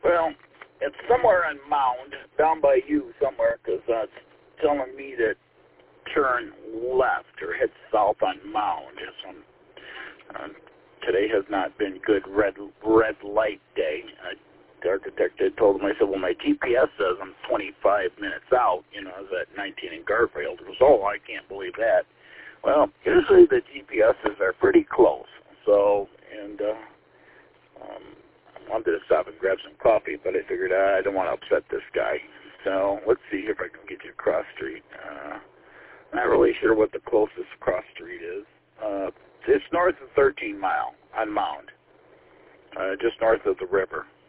Well, it's somewhere on Mound, down by you somewhere, because it's telling me to turn left or head south on Mound. Today has not been good red light day. The architect had told him, I said, well, my GPS says I'm 25 minutes out. I was at 19 in Garfield. He goes, oh, I can't believe that. Well, usually the GPSs are pretty close. So, and I wanted to stop and grab some coffee, but I figured I don't want to upset this guy. So let's see if I can get you across street. Not really sure what the closest cross street is. It's north of 13 Mile on Mound, just north of the river.